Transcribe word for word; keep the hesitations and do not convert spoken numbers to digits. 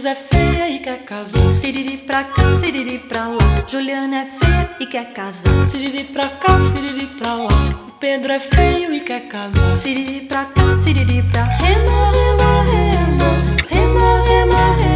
Beatriz é feia e quer casar. Siriri pra cá, siriri pra lá. Juliana é feia e quer casar. Siriri pra cá, siriri pra lá. O Pedro é feio e quer casar. Siriri pra cá, siriri pra. Rema, rema, rema. Rema, rema, rema.